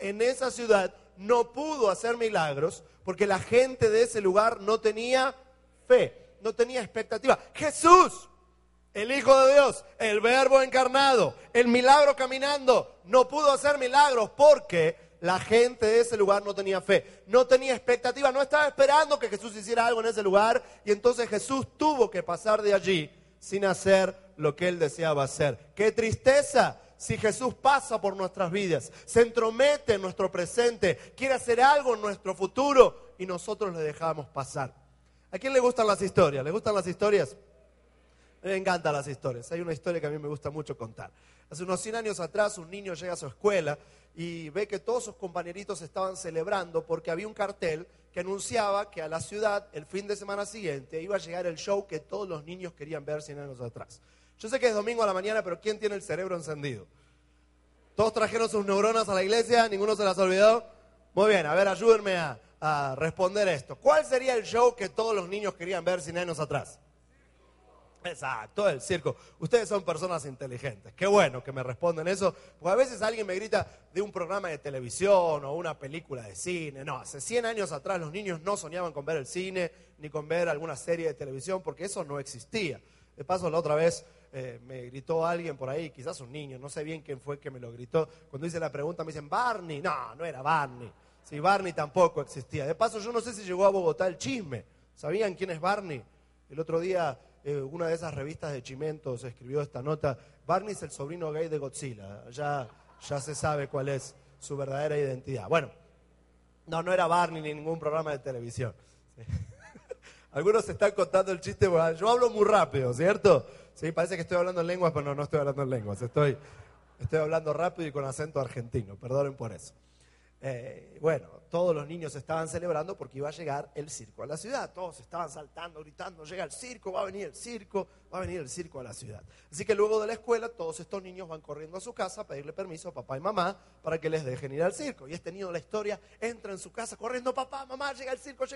en esa ciudad no pudo hacer milagros porque la gente de ese lugar no tenía fe, no tenía expectativa. Jesús, el Hijo de Dios, el Verbo encarnado, el milagro caminando, no pudo hacer milagros porque la gente de ese lugar no tenía fe, no tenía expectativa, no estaba esperando que Jesús hiciera algo en ese lugar, y entonces Jesús tuvo que pasar de allí sin hacer lo que él deseaba hacer. ¡Qué tristeza! Si Jesús pasa por nuestras vidas, se entromete en nuestro presente, quiere hacer algo en nuestro futuro y nosotros le dejamos pasar. ¿A quién le gustan las historias? ¿Le gustan las historias? Me encantan las historias. Hay una historia que a mí me gusta mucho contar. Hace unos 100 años atrás un niño llega a su escuela y ve que todos sus compañeritos estaban celebrando porque había un cartel que anunciaba que a la ciudad el fin de semana siguiente iba a llegar el show que todos los niños querían ver 100 años atrás. Yo sé que es domingo a la mañana, pero ¿quién tiene el cerebro encendido? ¿Todos trajeron sus neuronas a la iglesia? ¿Ninguno se las olvidó? Muy bien, a ver, ayúdenme a responder esto. ¿Cuál sería el show que todos los niños querían ver 100 años atrás? Exacto, el circo. Ustedes son personas inteligentes. Qué bueno que me responden eso, porque a veces alguien me grita de un programa de televisión o una película de cine. No, hace 100 años atrás los niños no soñaban con ver el cine ni con ver alguna serie de televisión porque eso no existía. De paso, la otra vez me gritó alguien por ahí, quizás un niño, no sé bien quién fue que me lo gritó. Cuando hice la pregunta me dicen, Barney. No, no era Barney. Sí, Barney tampoco existía. De paso, yo no sé si llegó a Bogotá el chisme. ¿Sabían quién es Barney? El otro día una de esas revistas de Chimentos escribió esta nota. Barney es el sobrino gay de Godzilla. Ya se sabe cuál es su verdadera identidad. Bueno, no era Barney ni ningún programa de televisión. Algunos se están contando el chiste, porque yo hablo muy rápido, ¿cierto? Sí, parece que estoy hablando en lenguas, pero no estoy hablando en lenguas. Estoy hablando rápido y con acento argentino, perdonen por eso. Bueno, todos los niños estaban celebrando porque iba a llegar el circo a la ciudad. Todos estaban saltando, gritando, llega el circo, va a venir el circo a la ciudad. Así que luego de la escuela, todos estos niños van corriendo a su casa a pedirle permiso a papá y mamá para que les dejen ir al circo. Y este niño de la historia entra en su casa corriendo, papá, mamá, llega el circo,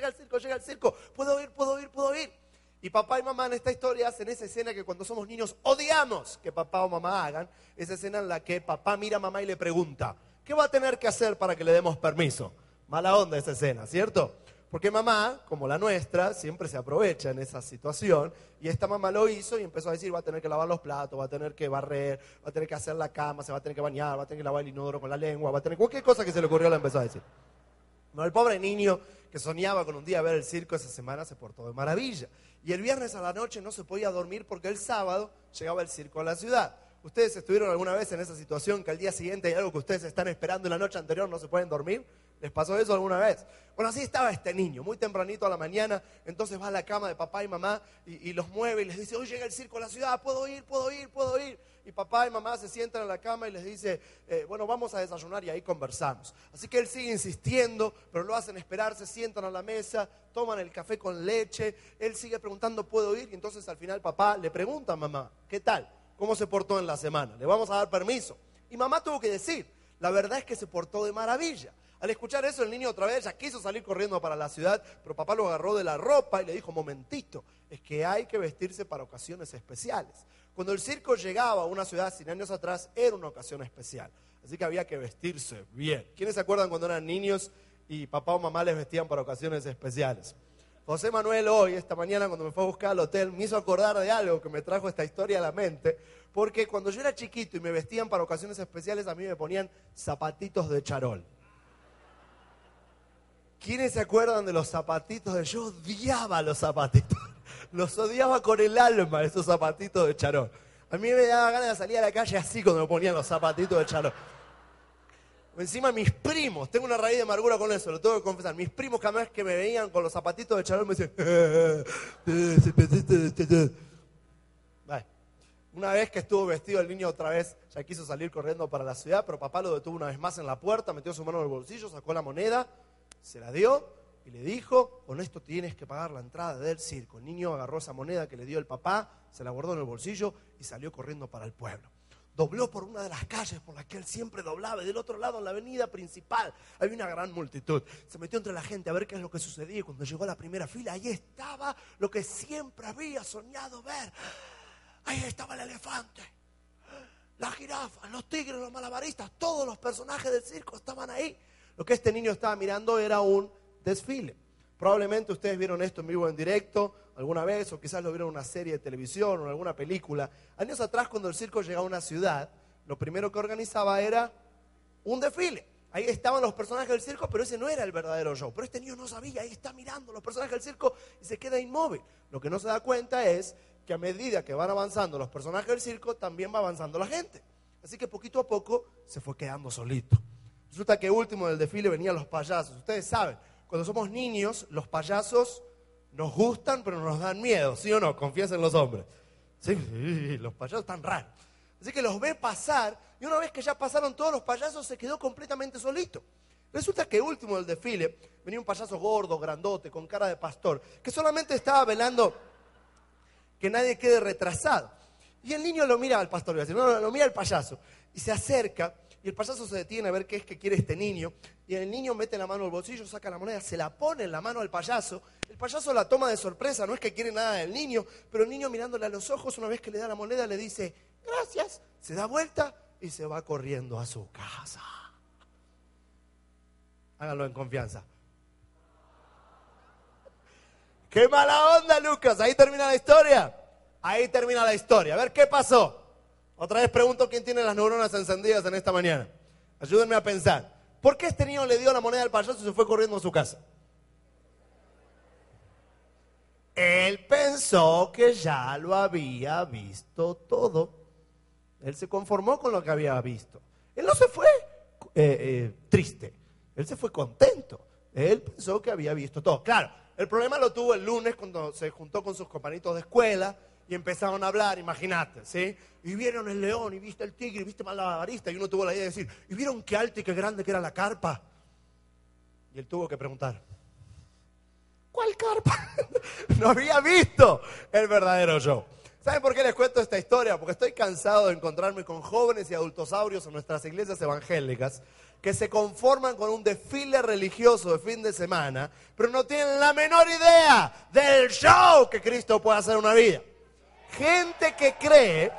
puedo ir. Y papá y mamá en esta historia hacen esa escena que cuando somos niños odiamos que papá o mamá hagan, esa escena en la que papá mira a mamá y le pregunta, ¿qué va a tener que hacer para que le demos permiso? Mala onda esa escena, ¿cierto? Porque mamá, como la nuestra, siempre se aprovecha en esa situación, y esta mamá lo hizo y empezó a decir, va a tener que lavar los platos, va a tener que barrer, va a tener que hacer la cama, se va a tener que bañar, va a tener que lavar el inodoro con la lengua, va a tener cualquier cosa que se le ocurrió, la empezó a decir. No, el pobre niño que soñaba con un día ver el circo esa semana se portó de maravilla. Y el viernes a la noche no se podía dormir porque el sábado llegaba el circo a la ciudad. ¿Ustedes estuvieron alguna vez en esa situación que al día siguiente hay algo que ustedes están esperando y la noche anterior no se pueden dormir? ¿Les pasó eso alguna vez? Bueno, así estaba este niño, muy tempranito a la mañana, entonces va a la cama de papá y mamá y los mueve y les dice, hoy llega el circo a la ciudad, puedo ir. Y papá y mamá se sientan en la cama y les dice, bueno, vamos a desayunar y ahí conversamos. Así que él sigue insistiendo, pero lo hacen esperar, se sientan a la mesa, toman el café con leche, él sigue preguntando, ¿puedo ir? Y entonces al final papá le pregunta a mamá, ¿qué tal? ¿Cómo se portó en la semana? ¿Le vamos a dar permiso? Y mamá tuvo que decir, la verdad es que se portó de maravilla. Al escuchar eso, el niño otra vez ya quiso salir corriendo para la ciudad, pero papá lo agarró de la ropa y le dijo, momentito, es que hay que vestirse para ocasiones especiales. Cuando el circo llegaba a una ciudad 100 años atrás, era una ocasión especial. Así que había que vestirse bien. ¿Quiénes se acuerdan cuando eran niños y papá o mamá les vestían para ocasiones especiales? José Manuel hoy, esta mañana, cuando me fue a buscar al hotel, me hizo acordar de algo que me trajo esta historia a la mente, porque cuando yo era chiquito y me vestían para ocasiones especiales, a mí me ponían zapatitos de charol. ¿Quiénes se acuerdan de los zapatitos de? Yo odiaba los zapatitos, los odiaba con el alma, esos zapatitos de charol. A mí me daba ganas de salir a la calle así cuando me ponían los zapatitos de charol. Encima mis primos, tengo una raíz de amargura con eso, lo tengo que confesar. Mis primos cada vez que me veían con los zapatitos de charol me decían, Vale. Una vez que estuvo vestido el niño otra vez, ya quiso salir corriendo para la ciudad, pero papá lo detuvo una vez más en la puerta, metió su mano en el bolsillo, sacó la moneda, se la dio y le dijo, con esto tienes que pagar la entrada del circo. El niño agarró esa moneda que le dio el papá, se la guardó en el bolsillo y salió corriendo para el pueblo. Dobló por una de las calles por las que él siempre doblaba, y del otro lado, en la avenida principal, había una gran multitud. Se metió entre la gente a ver qué es lo que sucedía, y cuando llegó a la primera fila, ahí estaba lo que siempre había soñado ver. Ahí estaba el elefante. las jirafas, los tigres, los malabaristas, todos los personajes del circo estaban ahí. Lo que este niño estaba mirando era un desfile. Probablemente ustedes vieron esto en vivo, en directo, alguna vez, o quizás lo vieron en una serie de televisión o en alguna película. Años atrás, cuando el circo llegaba a una ciudad, lo primero que organizaba era un desfile. Ahí estaban los personajes del circo, pero ese no era el verdadero show. Pero este niño no sabía, ahí está mirando los personajes del circo y se queda inmóvil. Lo que no se da cuenta es que a medida que van avanzando los personajes del circo, también va avanzando la gente. Así que poquito a poco se fue quedando solito. Resulta que último del desfile venían los payasos. Ustedes saben, cuando somos niños, los payasos nos gustan, pero nos dan miedo, ¿sí o no? Confiesen los hombres. Sí, los payasos están raros. Así que los ve pasar, y una vez que ya pasaron todos los payasos, se quedó completamente solito. Resulta que último del desfile venía un payaso gordo, grandote, con cara de pastor, que solamente estaba velando que nadie quede retrasado. Y el niño lo mira al pastor, lo mira al payaso, y se acerca, y el payaso se detiene a ver qué es que quiere este niño, y el niño mete la mano al bolsillo, saca la moneda, se la pone en la mano al payaso, el payaso la toma de sorpresa, no es que quiere nada del niño, pero el niño mirándole a los ojos, una vez que le da la moneda, le dice, gracias, se da vuelta y se va corriendo a su casa. Háganlo en confianza. ¡Qué mala onda, Lucas! Ahí termina la historia. Ahí termina la historia. A ver, ¿qué pasó? Otra vez pregunto quién tiene las neuronas encendidas en esta mañana. Ayúdenme a pensar. ¿Por qué este niño le dio la moneda al payaso y se fue corriendo a su casa? Él pensó que ya lo había visto todo. Él se conformó con lo que había visto. Él no se fue triste. Él se fue contento. Él pensó que había visto todo. Claro, el problema lo tuvo el lunes cuando se juntó con sus compañitos de escuela y empezaron a hablar, imagínate, ¿sí? Y vieron el león, y viste el tigre, y viste malabarista, y uno tuvo la idea de decir, ¿y vieron qué alta y qué grande que era la carpa? Y él tuvo que preguntar, ¿cuál carpa? No había visto el verdadero show. ¿Saben por qué les cuento esta historia? Porque estoy cansado de encontrarme con jóvenes y adultosaurios en nuestras iglesias evangélicas que se conforman con un desfile religioso de fin de semana, pero no tienen la menor idea del show que Cristo puede hacer en una vida. Gente que cree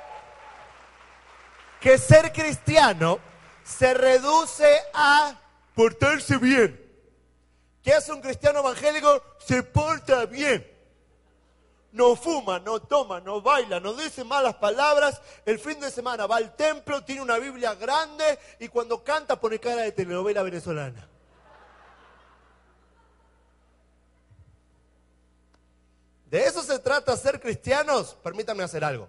que ser cristiano se reduce a portarse bien. ¿Qué hace un cristiano evangélico? Se porta bien. No fuma, no toma, no baila, no dice malas palabras. El fin de semana va al templo, tiene una Biblia grande y cuando canta pone cara de telenovela venezolana. ¿De eso se trata ser cristianos? Permítanme hacer algo.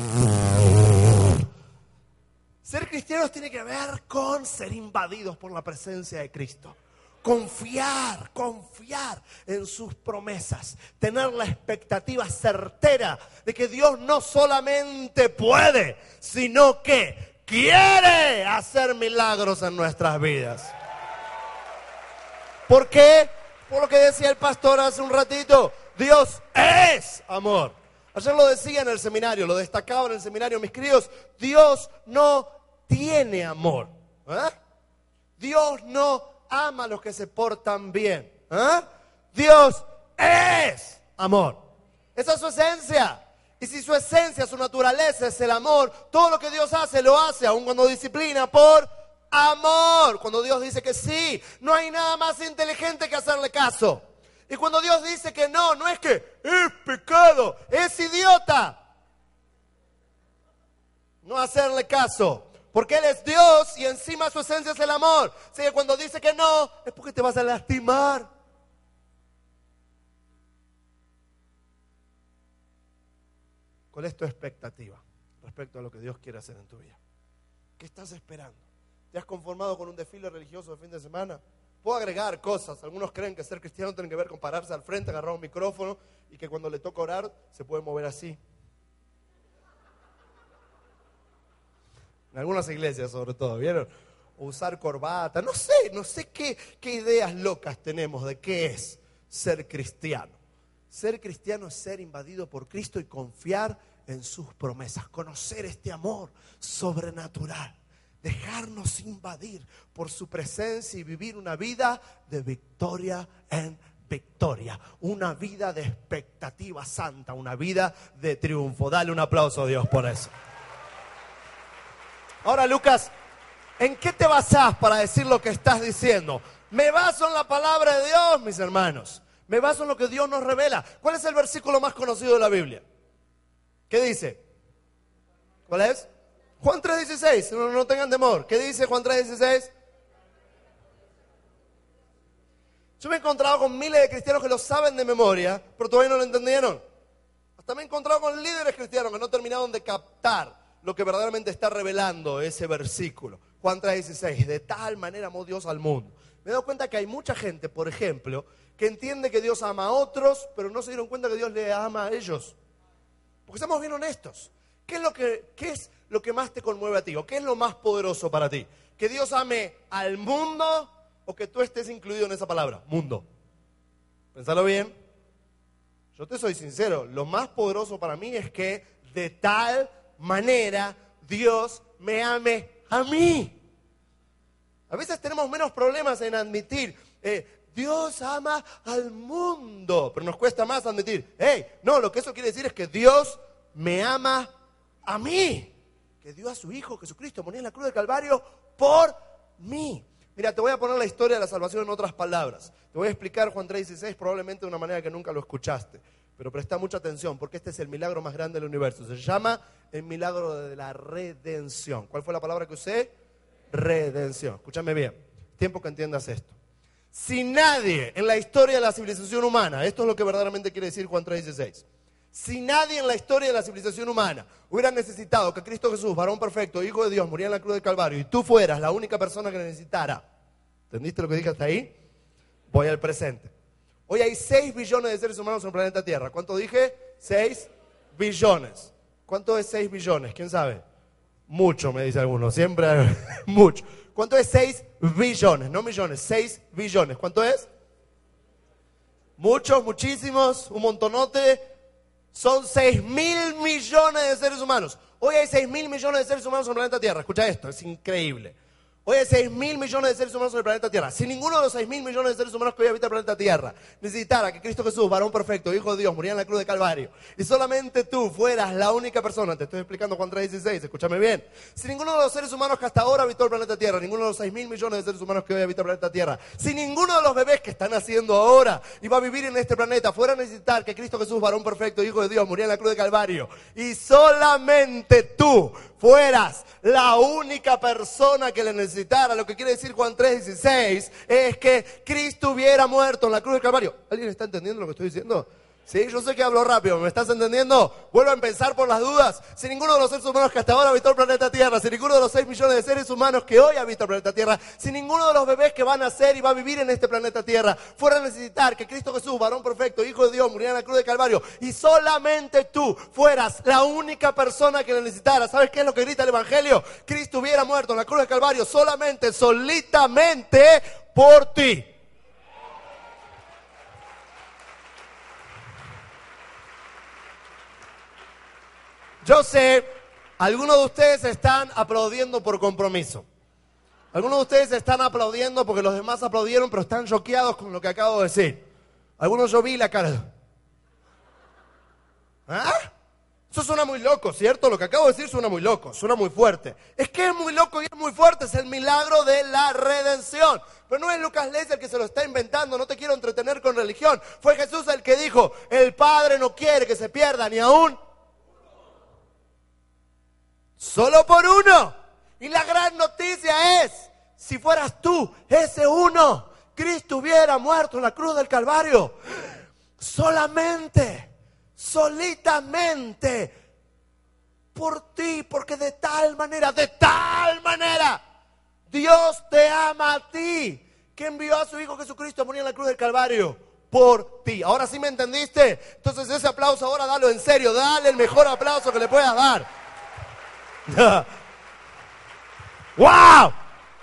Ser cristianos tiene que ver con ser invadidos por la presencia de Cristo. Confiar en sus promesas, tener la expectativa certera de que Dios no solamente puede, sino que quiere hacer milagros en nuestras vidas. ¿Por qué? Por lo que decía el pastor hace un ratito, Dios es amor. Ayer lo decía en el seminario, lo destacaba en el seminario, mis queridos, Dios no tiene amor. Dios no ama a los que se portan bien. Dios es amor. Esa es su esencia. Y si su esencia, su naturaleza es el amor, todo lo que Dios hace, lo hace, aun cuando disciplina, por amor. Cuando Dios dice que sí, no hay nada más inteligente que hacerle caso. Y cuando Dios dice que no, no es que es pecado, es idiota no hacerle caso. Porque Él es Dios y encima su esencia es el amor. Así que cuando dice que no, es porque te vas a lastimar. ¿Cuál es tu expectativa respecto a lo que Dios quiere hacer en tu vida? ¿Qué estás esperando? ¿Te has conformado con un desfile religioso de fin de semana? Puedo agregar cosas. Algunos creen que ser cristiano tiene que ver con pararse al frente, agarrar un micrófono y que cuando le toca orar se puede mover así. En algunas iglesias sobre todo, ¿vieron? O usar corbata, no sé qué ideas locas tenemos de qué es ser cristiano. Ser cristiano es ser invadido por Cristo y confiar en sus promesas, conocer este amor sobrenatural, dejarnos invadir por su presencia y vivir una vida de victoria en victoria, una vida de expectativa santa, una vida de triunfo. Dale un aplauso a Dios por eso. Ahora, Lucas, ¿en qué te basás para decir lo que estás diciendo? Me baso en la palabra de Dios, mis hermanos. Me baso en lo que Dios nos revela. ¿Cuál es el versículo más conocido de la Biblia? ¿Qué dice? ¿Cuál es? Juan 3:16. No tengan temor. ¿Qué dice Juan 3:16? Yo me he encontrado con miles de cristianos que lo saben de memoria, pero todavía no lo entendieron. Hasta me he encontrado con líderes cristianos que no terminaron de captar lo que verdaderamente está revelando ese versículo. Juan 3:16, de tal manera amó Dios al mundo. Me he dado cuenta que hay mucha gente, por ejemplo, que entiende que Dios ama a otros, pero no se dieron cuenta que Dios le ama a ellos. Porque seamos bien honestos. ¿Qué es lo que más te conmueve a ti? ¿O qué es lo más poderoso para ti? ¿Que Dios ame al mundo o que tú estés incluido en esa palabra? Mundo. Pensalo bien. Yo te soy sincero. Lo más poderoso para mí es que de tal manera Dios me ame a mí. A veces tenemos menos problemas en admitir, Dios ama al mundo, pero nos cuesta más admitir, no, lo que eso quiere decir es que Dios me ama a mí, que dio a su Hijo Jesucristo, morir en la cruz del Calvario por mí. Mira, te voy a poner la historia de la salvación en otras palabras. Te voy a explicar Juan 3:16 probablemente de una manera que nunca lo escuchaste. Pero presta mucha atención porque este es el milagro más grande del universo. Se llama el milagro de la redención. ¿Cuál fue la palabra que usé? Redención. Escúchame bien. Tiempo que entiendas esto. Si nadie en la historia de la civilización humana, esto es lo que verdaderamente quiere decir Juan 3:16. Si nadie en la historia de la civilización humana hubiera necesitado que Cristo Jesús, varón perfecto, Hijo de Dios, muriera en la cruz del Calvario y tú fueras la única persona que necesitara, ¿entendiste lo que dije hasta ahí? Voy al presente. Hoy hay 6 billones de seres humanos en el planeta Tierra. ¿Cuánto dije? 6 billones. ¿Cuánto es 6 billones? ¿Quién sabe? Mucho, me dice alguno. Siempre hay mucho. ¿Cuánto es 6 billones? No millones, 6 billones. ¿Cuánto es? Muchos, muchísimos, un montonote. Son 6.000 millones de seres humanos. Hoy hay 6.000 millones de seres humanos en el planeta Tierra. Escucha esto, es increíble. Hoy hay 6.000 millones de seres humanos en el planeta Tierra. Si ninguno de los 6.000 millones de seres humanos que hoy habita el planeta Tierra necesitara que Cristo Jesús, varón perfecto, Hijo de Dios, muriera en la cruz de Calvario, y solamente tú fueras la única persona, te estoy explicando Juan 3:16, escúchame bien. Si ninguno de los seres humanos que hasta ahora habitó el planeta Tierra, ninguno de los 6.000 millones de seres humanos que hoy habita el planeta Tierra, si ninguno de los bebés que están naciendo ahora y va a vivir en este planeta fuera a necesitar que Cristo Jesús, varón perfecto, Hijo de Dios, muriera en la cruz de Calvario, y solamente tú fueras la única persona que le necesitara, lo que quiere decir Juan 3:16 es que Cristo hubiera muerto en la cruz del Calvario. ¿Alguien está entendiendo lo que estoy diciendo? Sí, yo sé que hablo rápido, ¿me estás entendiendo? Vuelvo a empezar por las dudas. Si ninguno de los seres humanos que hasta ahora habitó el planeta Tierra, si ninguno de los 6 millones de seres humanos que hoy habitan el planeta Tierra, si ninguno de los bebés que van a nacer y va a vivir en este planeta Tierra fuera a necesitar que Cristo Jesús, varón perfecto, Hijo de Dios, muriera en la cruz del Calvario, y solamente tú fueras la única persona que le necesitara, ¿sabes qué es lo que grita el Evangelio? Cristo hubiera muerto en la cruz del Calvario solamente, solitamente por ti. Yo sé, algunos de ustedes están aplaudiendo por compromiso. Algunos de ustedes están aplaudiendo porque los demás aplaudieron, pero están choqueados con lo que acabo de decir. Algunos yo vi la cara. ¿Ah? Eso suena muy loco, ¿cierto? Lo que acabo de decir suena muy loco, suena muy fuerte. Es que es muy loco y es muy fuerte, es el milagro de la redención. Pero no es Lucas Leis el que se lo está inventando, no te quiero entretener con religión. Fue Jesús el que dijo, el Padre no quiere que se pierda ni aún solo por uno. Y la gran noticia es, si fueras tú, ese uno, Cristo hubiera muerto en la cruz del Calvario. Solamente, solitamente, por ti, porque de tal manera, Dios te ama a ti, que envió a su Hijo Jesucristo a morir en la cruz del Calvario por ti. Ahora sí me entendiste. Entonces ese aplauso ahora dalo en serio, dale el mejor aplauso que le puedas dar. ¡Wow!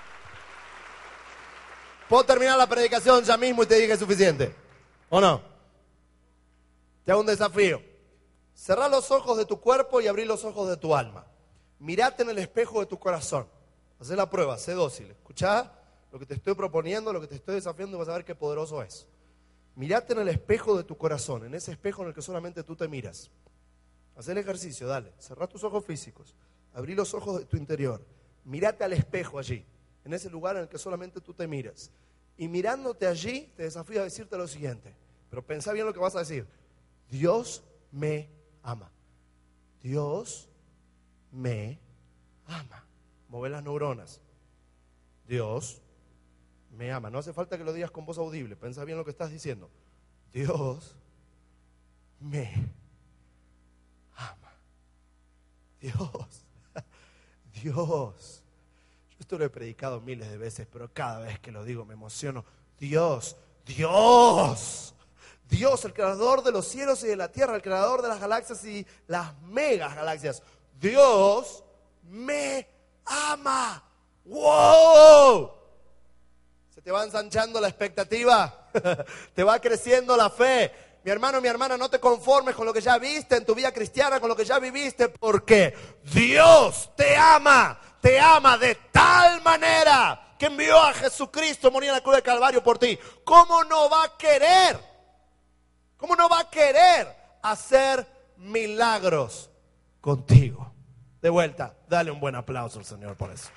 Puedo terminar la predicación ya mismo y te dije suficiente, ¿o no? Te hago un desafío. Cerrá los ojos de tu cuerpo y abrí los ojos de tu alma. Mirate en el espejo de tu corazón. Hacé la prueba, sé dócil. Escuchá lo que te estoy proponiendo, lo que te estoy desafiando y vas a ver qué poderoso es. Mirate en el espejo de tu corazón, en ese espejo en el que solamente tú te miras. Haz el ejercicio, dale. Cerrá tus ojos físicos. Abrí los ojos de tu interior. mírate al espejo allí, en ese lugar en el que solamente tú te miras. Y mirándote allí, te desafío a decirte lo siguiente, pero pensá bien lo que vas a decir. Dios me ama. Dios me ama. Mover las neuronas. Dios me ama. No hace falta que lo digas con voz audible. Pensá bien lo que estás diciendo. Dios me ama. Dios. Dios. Yo esto lo he predicado miles de veces, pero cada vez que lo digo me emociono. Dios. Dios. Dios, el creador de los cielos y de la tierra, el creador de las galaxias y las megas galaxias. Dios me ama. ¡Wow! Se te va ensanchando la expectativa, te va creciendo la fe. Mi hermano, mi hermana, no te conformes con lo que ya viste en tu vida cristiana, con lo que ya viviste, porque Dios te ama de tal manera que envió a Jesucristo a morir en la cruz del Calvario por ti. ¿Cómo no va a querer? ¿Cómo no va a querer hacer milagros contigo? De vuelta, dale un buen aplauso al Señor por eso.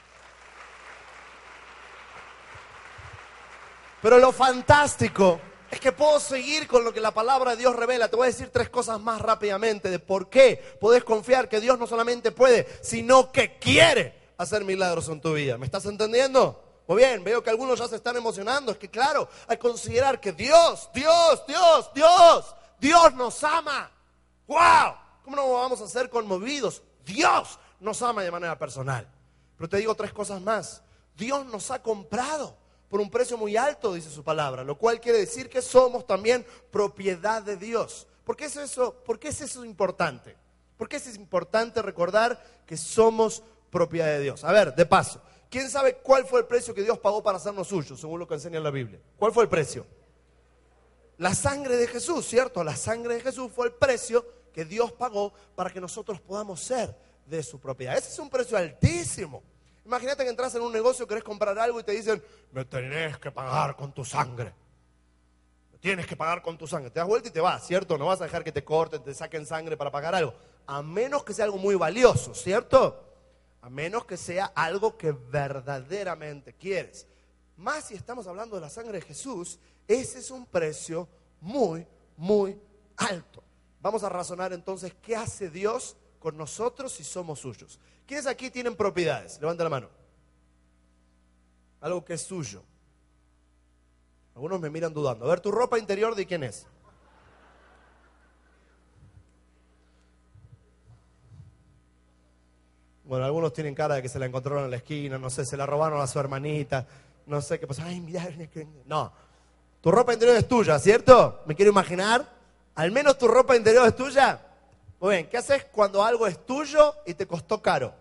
Pero lo fantástico es que puedo seguir con lo que la palabra de Dios revela. Te voy a decir 3 cosas más rápidamente de por qué podés confiar que Dios no solamente puede, sino que quiere hacer milagros en tu vida. ¿Me estás entendiendo? Muy bien, veo que algunos ya se están emocionando. Es que claro, al considerar que Dios nos ama. ¡Wow! ¿Cómo no vamos a ser conmovidos? Dios nos ama de manera personal. Pero te digo 3 cosas más. Dios nos ha comprado por un precio muy alto, dice su palabra, lo cual quiere decir que somos también propiedad de Dios. ¿Por qué es eso importante? ¿Por qué es importante recordar que somos propiedad de Dios? A ver, de paso, ¿quién sabe cuál fue el precio que Dios pagó para hacernos suyos, según lo que enseña la Biblia? ¿Cuál fue el precio? La sangre de Jesús, ¿cierto? La sangre de Jesús fue el precio que Dios pagó para que nosotros podamos ser de su propiedad. Ese es un precio altísimo. Imagínate que entras en un negocio, querés comprar algo y te dicen, me tenés que pagar con tu sangre. Me tienes que pagar con tu sangre. Te das vuelta y te vas, ¿cierto? No vas a dejar que te corten, te saquen sangre para pagar algo. A menos que sea algo muy valioso, ¿cierto? A menos que sea algo que verdaderamente quieres. Más si estamos hablando de la sangre de Jesús, ese es un precio muy, muy alto. Vamos a razonar entonces, ¿qué hace Dios con nosotros si somos suyos? ¿Quiénes aquí tienen propiedades? Levanta la mano. Algo que es suyo. Algunos me miran dudando. A ver, tu ropa interior, ¿de quién es? Bueno, algunos tienen cara de que se la encontraron en la esquina, no sé, se la robaron a su hermanita, no sé qué pasó. Ay, mirá, no. Tu ropa interior es tuya, ¿cierto? Me quiero imaginar. Al menos tu ropa interior es tuya. Muy bien, ¿qué haces cuando algo es tuyo y te costó caro?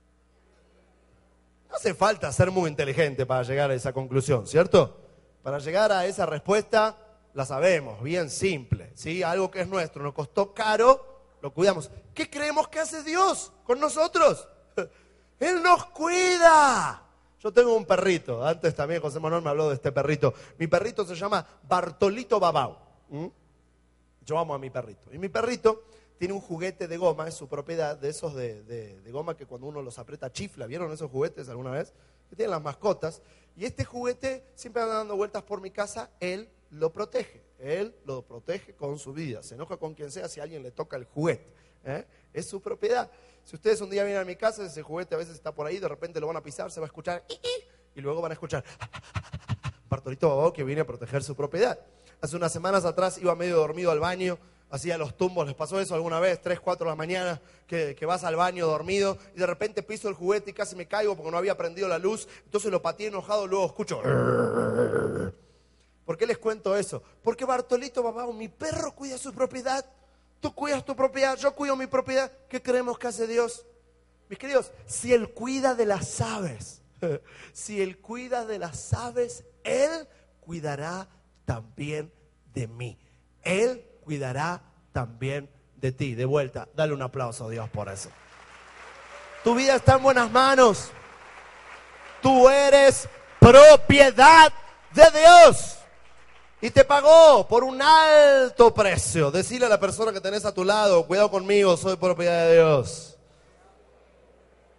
No hace falta ser muy inteligente para llegar a esa conclusión, ¿cierto? Para llegar a esa respuesta la sabemos, bien simple, ¿sí? Algo que es nuestro, nos costó caro, lo cuidamos. ¿Qué creemos que hace Dios con nosotros? Él nos cuida. Yo tengo un perrito, antes también José Manuel me habló de este perrito. Mi perrito se llama Bartolito Babau. Yo amo a mi perrito. Y mi perrito tiene un juguete de goma, es su propiedad, de esos de goma que cuando uno los aprieta chifla. ¿Vieron esos juguetes alguna vez? Que tienen las mascotas. Y este juguete siempre anda dando vueltas por mi casa, él lo protege. Él lo protege con su vida. Se enoja con quien sea si alguien le toca el juguete. Es su propiedad. Si ustedes un día vienen a mi casa, ese juguete a veces está por ahí, de repente lo van a pisar, se va a escuchar y luego van a escuchar Bartolito Babau, que viene a proteger su propiedad. Hace unas semanas atrás iba medio dormido al baño, hacía los tumbos. ¿Les pasó eso alguna vez? 3, 4 de la mañana, que vas al baño dormido y de repente piso el juguete y casi me caigo porque no había prendido la luz. Entonces lo pateé enojado, luego escucho. ¿Por qué les cuento eso? Porque Bartolito Babau, mi perro, cuida su propiedad. Tú cuidas tu propiedad, yo cuido mi propiedad. ¿Qué creemos que hace Dios? Mis queridos, si Él cuida de las aves, si Él cuida de las aves, Él cuidará también de mí. Él cuidará también de ti. De vuelta, dale un aplauso a Dios por eso. Tu vida está en buenas manos. Tú eres propiedad de Dios. Y te pagó por un alto precio. Decile a la persona que tenés a tu lado, cuidado conmigo, soy propiedad de Dios.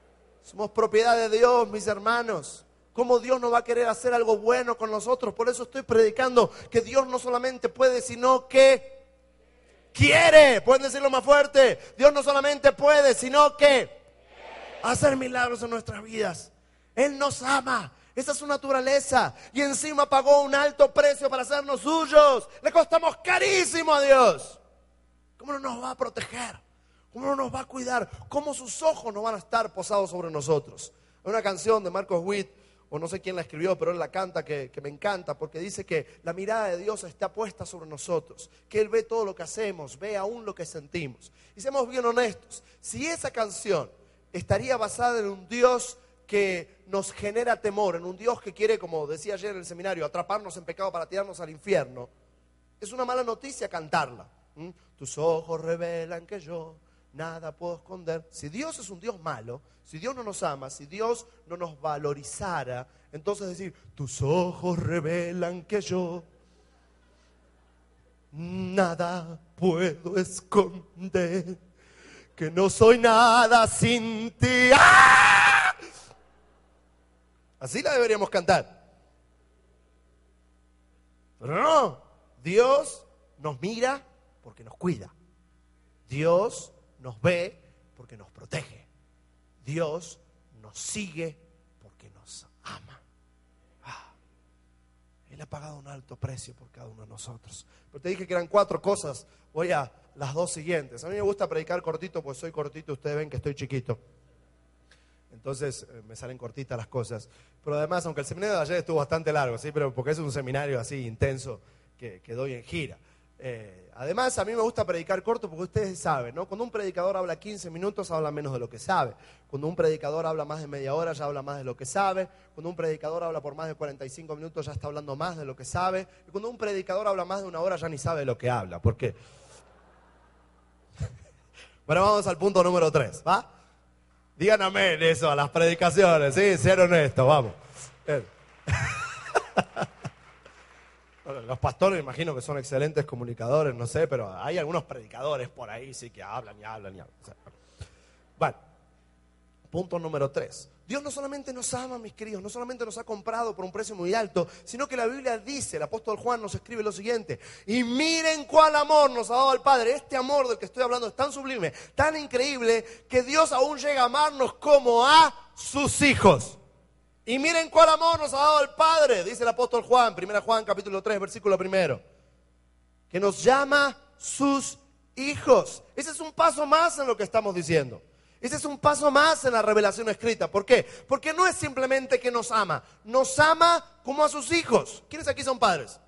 Somos propiedad de Dios, mis hermanos. ¿Cómo Dios no va a querer hacer algo bueno con nosotros? Por eso estoy predicando que Dios no solamente puede, sino que quiere. ¿Pueden decirlo más fuerte? Dios no solamente puede, sino que hacer milagros en nuestras vidas. Él nos ama. Esa es su naturaleza. Y encima pagó un alto precio para hacernos suyos. Le costamos carísimo a Dios. ¿Cómo no nos va a proteger? ¿Cómo no nos va a cuidar? ¿Cómo sus ojos no van a estar posados sobre nosotros? Hay una canción de Marcos Witt, o no sé quién la escribió, pero él la canta, que me encanta, porque dice que la mirada de Dios está puesta sobre nosotros, que Él ve todo lo que hacemos, ve aún lo que sentimos. Y seamos bien honestos, si esa canción estaría basada en un Dios que nos genera temor, en un Dios que quiere, como decía ayer en el seminario, atraparnos en pecado para tirarnos al infierno, es una mala noticia cantarla. Tus ojos revelan que yo nada puedo esconder. Si Dios es un Dios malo, si Dios no nos ama, si Dios no nos valorizara, entonces decir, tus ojos revelan que yo nada puedo esconder, que no soy nada sin ti. ¡Ah! Así la deberíamos cantar. Pero no, Dios nos mira porque nos cuida. Dios nos ve porque nos protege. Dios nos sigue porque nos ama. Él ha pagado un alto precio por cada uno de nosotros. Pero te dije que eran 4 cosas. Voy a las 2 siguientes. A mí me gusta predicar cortito, pues soy cortito. Ustedes ven que estoy chiquito. Entonces me salen cortitas las cosas. Pero además, aunque el seminario de ayer estuvo bastante largo, ¿sí? Pero porque es un seminario así intenso que doy en gira. Además, a mí me gusta predicar corto porque ustedes saben, ¿no? Cuando un predicador habla 15 minutos, habla menos de lo que sabe. Cuando un predicador habla más de media hora, ya habla más de lo que sabe. Cuando un predicador habla por más de 45 minutos, ya está hablando más de lo que sabe. Y cuando un predicador habla más de 1 hora, ya ni sabe de lo que habla. ¿Por qué? Bueno, vamos al punto número 3, ¿va? Digan amén eso a las predicaciones, ¿sí? Ser honestos, vamos. Los pastores me imagino que son excelentes comunicadores, no sé, pero hay algunos predicadores por ahí sí que hablan y hablan y hablan. O sea, bueno, punto número 3. Dios no solamente nos ama, mis queridos, no solamente nos ha comprado por un precio muy alto, sino que la Biblia dice, el apóstol Juan nos escribe lo siguiente: y miren cuál amor nos ha dado el Padre. Este amor del que estoy hablando es tan sublime, tan increíble, que Dios aún llega a amarnos como a sus hijos. Y miren cuál amor nos ha dado el Padre, dice el apóstol Juan, 1 Juan capítulo 3, versículo 1, que nos llama sus hijos. Ese es un paso más en lo que estamos diciendo. Ese es un paso más en la revelación escrita. ¿Por qué? Porque no es simplemente que nos ama como a sus hijos. ¿Quiénes aquí son padres?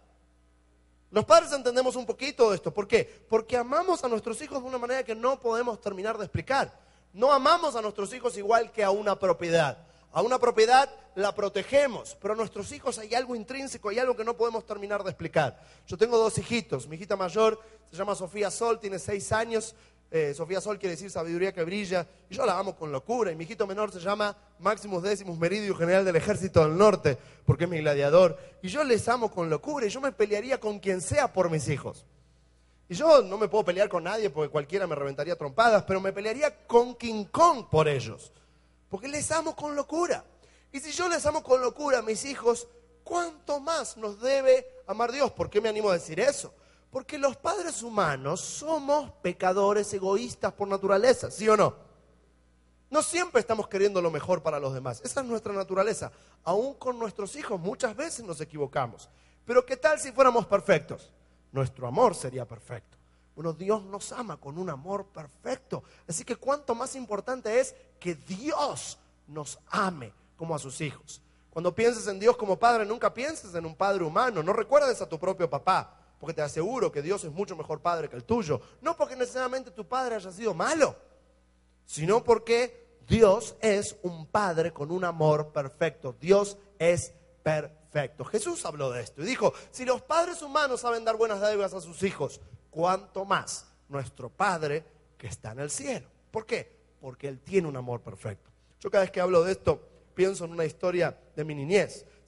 Los padres entendemos un poquito de esto. ¿Por qué? Porque amamos a nuestros hijos de una manera que no podemos terminar de explicar. No amamos a nuestros hijos igual que a una propiedad. A una propiedad la protegemos, pero a nuestros hijos hay algo intrínseco, hay algo que no podemos terminar de explicar. Yo tengo 2 hijitos. Mi hijita mayor se llama Sofía Sol, tiene 6 años. Sofía Sol quiere decir sabiduría que brilla, y yo la amo con locura. Y mi hijito menor se llama Maximus Decimus Meridius, general del Ejército del Norte, porque es mi gladiador. Y yo les amo con locura, y yo me pelearía con quien sea por mis hijos. Y yo no me puedo pelear con nadie porque cualquiera me reventaría trompadas, pero me pelearía con King Kong por ellos, porque les amo con locura. Y si yo les amo con locura a mis hijos, ¿cuánto más nos debe amar Dios? ¿Por qué me animo a decir eso? Porque los padres humanos somos pecadores egoístas por naturaleza, ¿sí o no? No siempre estamos queriendo lo mejor para los demás. Esa es nuestra naturaleza. Aún con nuestros hijos muchas veces nos equivocamos. Pero ¿qué tal si fuéramos perfectos? Nuestro amor sería perfecto. Bueno, Dios nos ama con un amor perfecto. Así que cuánto más importante es que Dios nos ame como a sus hijos. Cuando pienses en Dios como padre, nunca pienses en un padre humano. No recuerdes a tu propio papá, porque te aseguro que Dios es mucho mejor padre que el tuyo. No porque necesariamente tu padre haya sido malo, sino porque Dios es un padre con un amor perfecto. Dios es perfecto. Jesús habló de esto y dijo, si los padres humanos saben dar buenas dádivas a sus hijos, ¿cuánto más nuestro Padre que está en el cielo? ¿Por qué? Porque Él tiene un amor perfecto. Yo cada vez que hablo de esto, pienso en una historia de mi niñez.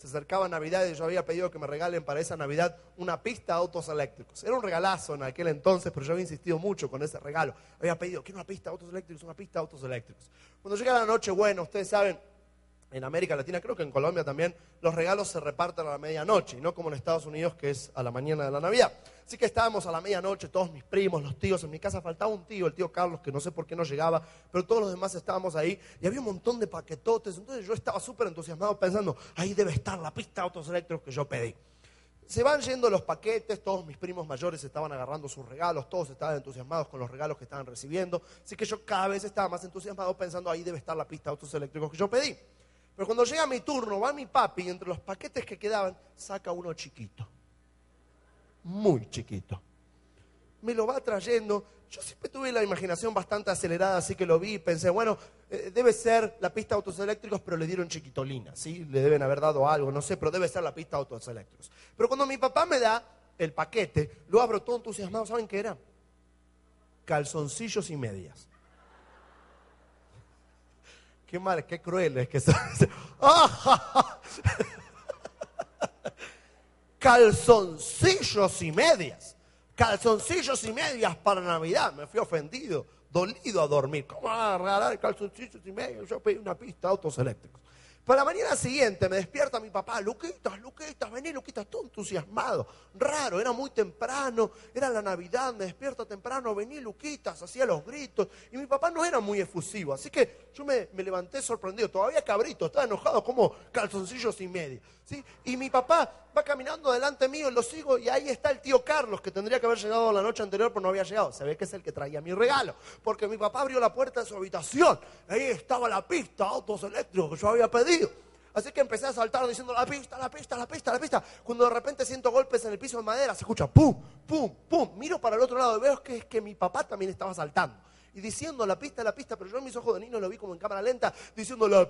se acercaba Navidad y yo había pedido que me regalen para esa Navidad una pista de autos eléctricos. Era un regalazo en aquel entonces, pero yo había insistido mucho con ese regalo. Había pedido, quiero una pista de autos eléctricos, una pista de autos eléctricos. Cuando llega la noche, bueno, ustedes saben, en América Latina, creo que en Colombia también, los regalos se reparten a la medianoche, y no como en Estados Unidos, que es a la mañana de la Navidad. Así que estábamos a la medianoche, todos mis primos, los tíos, en mi casa faltaba un tío, el tío Carlos, que no sé por qué no llegaba, pero todos los demás estábamos ahí, y había un montón de paquetotes, entonces yo estaba súper entusiasmado pensando, ahí debe estar la pista de autos eléctricos que yo pedí. Se van yendo los paquetes, todos mis primos mayores estaban agarrando sus regalos, todos estaban entusiasmados con los regalos que estaban recibiendo, así que yo cada vez estaba más entusiasmado pensando, ahí debe estar la pista de autos eléctricos que yo pedí. Pero cuando llega mi turno, va mi papi y entre los paquetes que quedaban, saca uno chiquito. Muy chiquito. Me lo va trayendo. Yo siempre tuve la imaginación bastante acelerada, así que lo vi y pensé, bueno, debe ser la pista de autos eléctricos, pero le dieron chiquitolina, ¿sí? Le deben haber dado algo, no sé, pero debe ser la pista de autos eléctricos. Pero cuando mi papá me da el paquete, lo abro todo entusiasmado, ¿saben qué era? Calzoncillos y medias. Qué mal, qué cruel es que son. Calzoncillos y medias. Calzoncillos y medias para Navidad. Me fui ofendido, dolido a dormir. ¿Cómo van a regalar calzoncillos y medias? Yo pedí una pista de autos eléctricos. Para la mañana siguiente me despierta mi papá, Luquitas, vení Luquitas, todo entusiasmado, raro, era muy temprano, era la Navidad, me despierta temprano, vení Luquitas, hacía los gritos, y mi papá no era muy efusivo, así que yo me levanté sorprendido, todavía cabrito, estaba enojado como calzoncillos y media, ¿sí? Y mi papá va caminando delante mío, lo sigo, y ahí está el tío Carlos, que tendría que haber llegado la noche anterior, pero no había llegado, se ve que es el que traía mi regalo, porque mi papá abrió la puerta de su habitación, ahí estaba la pista, autos eléctricos que yo había pedido. Así que empecé a saltar diciendo la pista, la pista, la pista, la pista. Cuando de repente siento golpes en el piso de madera, se escucha pum, pum, pum. Miro para el otro lado y veo que es que mi papá también estaba saltando. Y diciendo la pista, pero yo en mis ojos de niño lo vi como en cámara lenta, diciendo la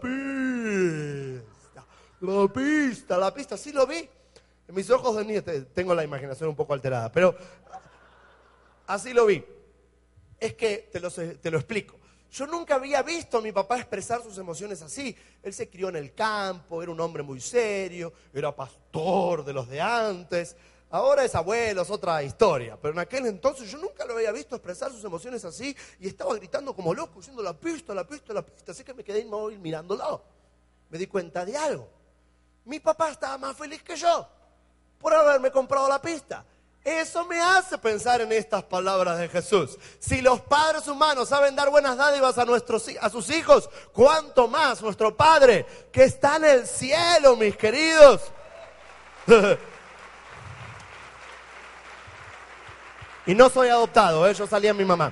pista, la pista. Sí lo vi. En mis ojos de niño, tengo la imaginación un poco alterada, pero así lo vi. Es que te lo explico. Yo nunca había visto a mi papá expresar sus emociones así. Él se crió en el campo, era un hombre muy serio, era pastor de los de antes. Ahora es abuelo, es otra historia. Pero en aquel entonces yo nunca lo había visto expresar sus emociones así y estaba gritando como loco, diciendo la pista, la pista, la pista. Así que me quedé inmóvil mirándolo. Me di cuenta de algo. Mi papá estaba más feliz que yo por haberme comprado la pista. Eso me hace pensar en estas palabras de Jesús. Si los padres humanos saben dar buenas dádivas a sus hijos, ¿cuánto más nuestro Padre que está en el cielo, mis queridos? Y no soy adoptado, yo salí a mi mamá.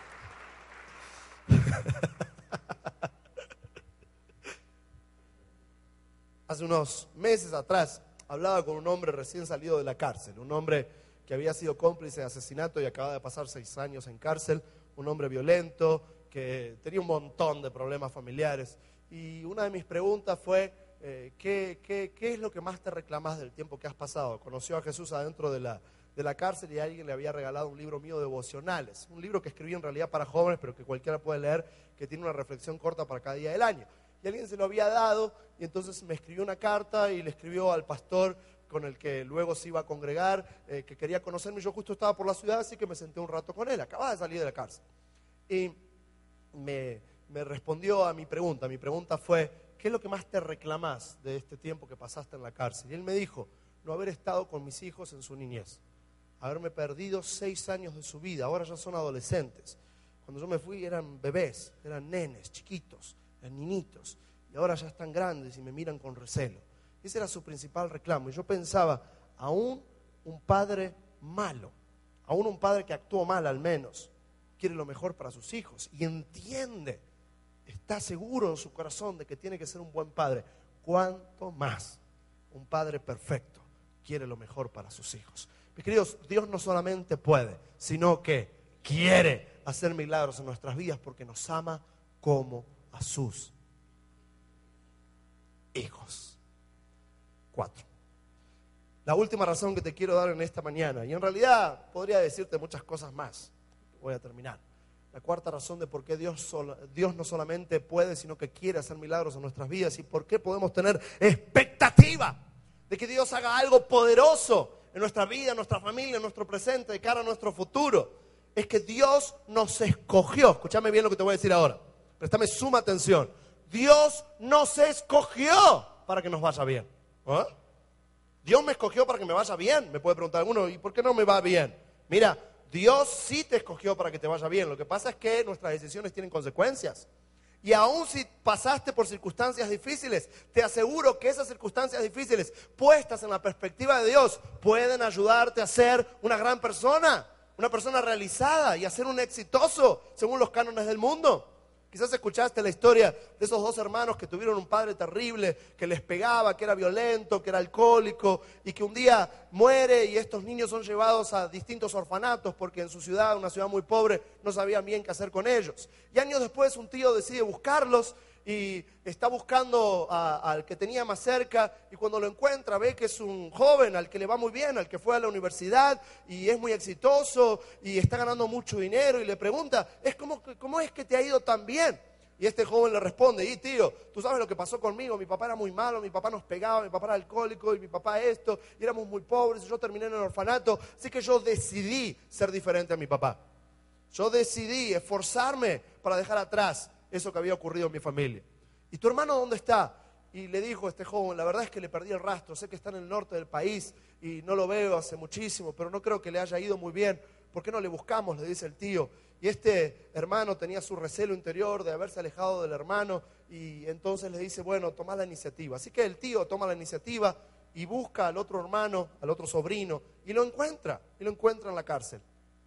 Hace unos meses atrás hablaba con un hombre recién salido de la cárcel, un hombre que había sido cómplice de asesinato y acaba de pasar 6 años en cárcel, un hombre violento que tenía un montón de problemas familiares. Y una de mis preguntas fue, ¿qué es lo que más te reclamas del tiempo que has pasado? Conoció a Jesús adentro de la cárcel y alguien le había regalado un libro mío de devocionales, un libro que escribí en realidad para jóvenes, pero que cualquiera puede leer, que tiene una reflexión corta para cada día del año. Y alguien se lo había dado y entonces me escribió una carta y le escribió al pastor con el que luego se iba a congregar, que quería conocerme. Yo justo estaba por la ciudad, así que me senté un rato con él, acababa de salir de la cárcel. Y me respondió a mi pregunta. Mi pregunta fue, ¿qué es lo que más te reclamás de este tiempo que pasaste en la cárcel? Y él me dijo, no haber estado con mis hijos en su niñez, haberme perdido 6 años de su vida, ahora ya son adolescentes. Cuando yo me fui eran bebés, eran nenes, chiquitos, eran niñitos, y ahora ya están grandes y me miran con recelo. Ese era su principal reclamo. Y yo pensaba, aún un padre malo, aún un padre que actuó mal al menos, quiere lo mejor para sus hijos y entiende, está seguro en su corazón de que tiene que ser un buen padre. ¿Cuánto más un padre perfecto quiere lo mejor para sus hijos? Mis queridos, Dios no solamente puede, sino que quiere hacer milagros en nuestras vidas porque nos ama como a sus hijos. 4. La última razón que te quiero dar en esta mañana, y en realidad podría decirte muchas cosas más, voy a terminar. La 4ª razón de por qué Dios no solamente puede, sino que quiere hacer milagros en nuestras vidas y por qué podemos tener expectativa de que Dios haga algo poderoso en nuestra vida, en nuestra familia, en nuestro presente, de cara a nuestro futuro, es que Dios nos escogió. Escúchame bien lo que te voy a decir ahora. Préstame suma atención. Dios nos escogió para que nos vaya bien. ¿Ah? Dios me escogió para que me vaya bien. Me puede preguntar alguno, ¿y por qué no me va bien? Mira, Dios sí te escogió para que te vaya bien. Lo que pasa es que nuestras decisiones tienen consecuencias. Y aun si pasaste por circunstancias difíciles, te aseguro que esas circunstancias difíciles, puestas en la perspectiva de Dios, pueden ayudarte a ser una gran persona, una persona realizada y a ser un exitoso según los cánones del mundo. Quizás escuchaste la historia de esos dos hermanos que tuvieron un padre terrible, que les pegaba, que era violento, que era alcohólico, y que un día muere y estos niños son llevados a distintos orfanatos porque en su ciudad, una ciudad muy pobre, no sabían bien qué hacer con ellos. Y años después un tío decide buscarlos y está buscando al que tenía más cerca, y cuando lo encuentra ve que es un joven al que le va muy bien, al que fue a la universidad y es muy exitoso y está ganando mucho dinero, y le pregunta, ¿cómo es que te ha ido tan bien? Y este joven le responde, y tío, tú sabes lo que pasó conmigo, mi papá era muy malo, mi papá nos pegaba, mi papá era alcohólico y mi papá esto, y éramos muy pobres, y yo terminé en el orfanato, así que yo decidí ser diferente a mi papá. Yo decidí esforzarme para dejar atrás eso que había ocurrido en mi familia. ¿Y tu hermano dónde está? Y le dijo este joven, la verdad es que le perdí el rastro, sé que está en el norte del país y no lo veo hace muchísimo, pero no creo que le haya ido muy bien. ¿Por qué no le buscamos?, le dice el tío. Y este hermano tenía su recelo interior de haberse alejado del hermano, y entonces le dice, bueno, toma la iniciativa. Así que el tío toma la iniciativa y busca al otro hermano, al otro sobrino, y lo encuentra en la cárcel.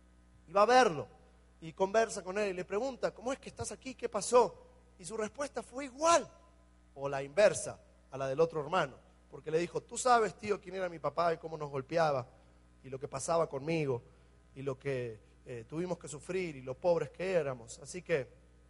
Y va a verlo y conversa con él y le pregunta, ¿cómo es que estás aquí? ¿Qué pasó? Y su respuesta fue igual, o la inversa, a la del otro hermano. Porque le dijo, tú sabes, tío, quién era mi papá y cómo nos golpeaba, y lo que pasaba conmigo, y lo que tuvimos que sufrir, y lo pobres que éramos. Así que